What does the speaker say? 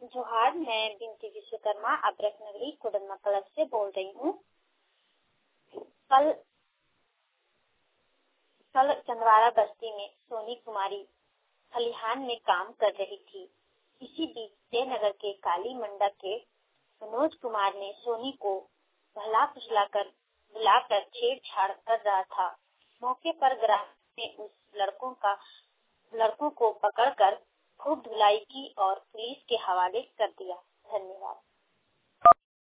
जोहार, मैं बिनती विश्वकर्मा अब्रक नगरी कुडरमा क्लब से बोल रही हूँ। कल चंदवारा बस्ती में सोनी कुमारी खलिहान में काम कर रही थी। इसी बीच जयनगर के काली मंडा के मनोज कुमार ने सोनी को भला फुसलाकर बुलाकर छेड़छाड़ कर रहा था। मौके पर ग्राहक ने उस लड़कों को पकड़कर खूब धुलाई की और पुलिस के हवाले कर दिया। धन्यवाद।